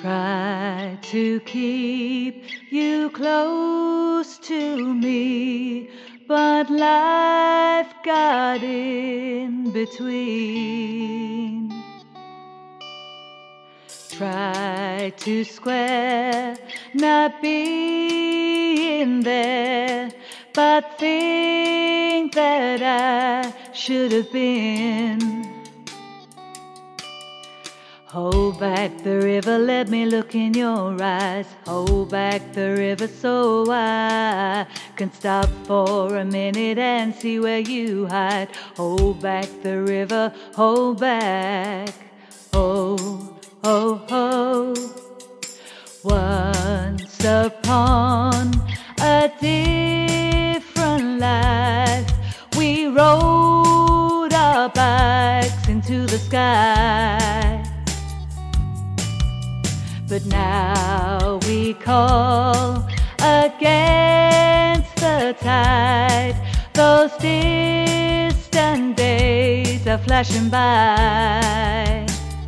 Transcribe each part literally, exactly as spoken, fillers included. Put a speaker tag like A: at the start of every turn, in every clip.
A: Try to keep you close to me, but life got in between. Try to square not being there, but think that I should have been. Hold back the river, let me look in your eyes. Hold back the river so I can stop for a minute and see where you hide. Hold back the river, hold back. Oh, oh, oh. Once upon a different life, we rode our bikes into the sky. But now we call against the tide. Those distant days are flashing by.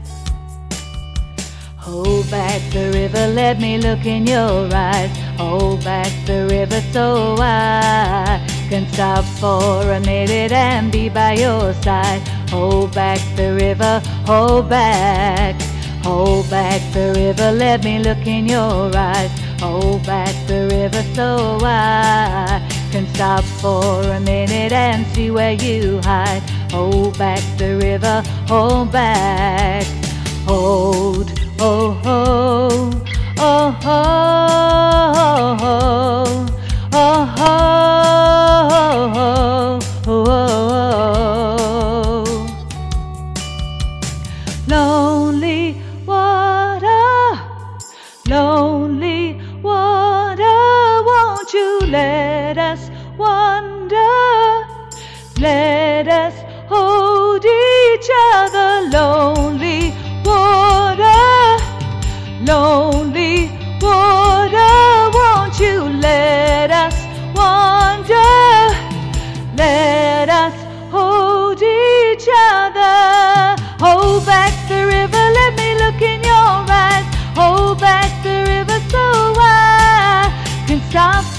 A: Hold back the river, let me look in your eyes. Hold back the river so I can stop for a minute and be by your side. Hold back the river, hold back. Hold back the river, let me look in your eyes. Hold back the river so I can stop for a minute and see where you hide. Hold back the river, hold back. Hold, oh, oh, oh, oh, oh, oh, oh, oh, oh. Lonely water, lonely water, won't you let us wander? Let us hold each other. Lonely water, lonely water, won't you let us wander? Let us hold each other. Hold back the river, let me look in your eyes. Hold back the river so I can stop